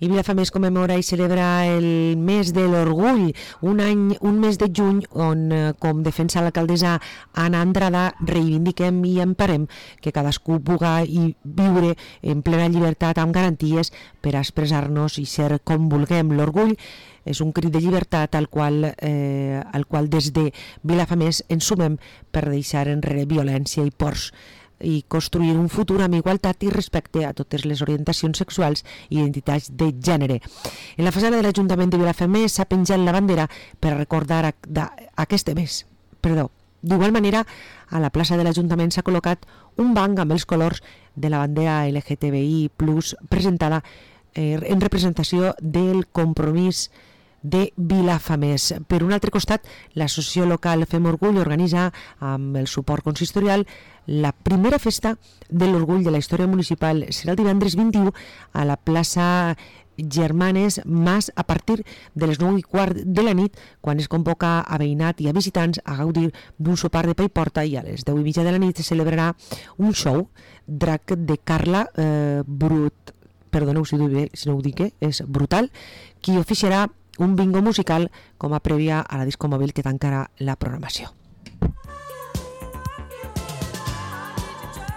I Vilafamés commemora i celebra el mes de l'orgull, un mes de juny on, com defensa l'alcaldessa Anna Andrada, reivindiquem i emparem que cadascú pugui viure en plena llibertat amb garanties per a expressar-nos i ser com vulguem. L'orgull és un crit de llibertat al qual des de Vilafamés ens sumem per deixar enrere violència i pors i construir un futur amb igualtat i respecte a totes les orientacions sexuals i identitats de gènere. En la façana de l'Ajuntament de Vilafamés s'ha penjat la bandera per a recordar aquest mes. D'igual manera, a la plaça de l'Ajuntament s'ha col·locat un banc amb els colors de la bandera LGTBI+, presentada en representació del compromís de Vilafamés. Per un altre costat, l'associació local Fem Orgull organitza, amb el suport consistorial, la primera festa de l'orgull de la història municipal. Serà el divendres 21 a la plaça Germanes Mas a partir de les 9:15 de la nit, quan es convoca a veïnat i a visitants a gaudir d'un sopar de pa i porta, i a les 10:30 de la nit se celebrarà un show drac de Carla perdoneu si no ho dic bé, és Brutal, qui oficiarà un bingo musical com a prèvia a la disco mòbil que tancarà la programació.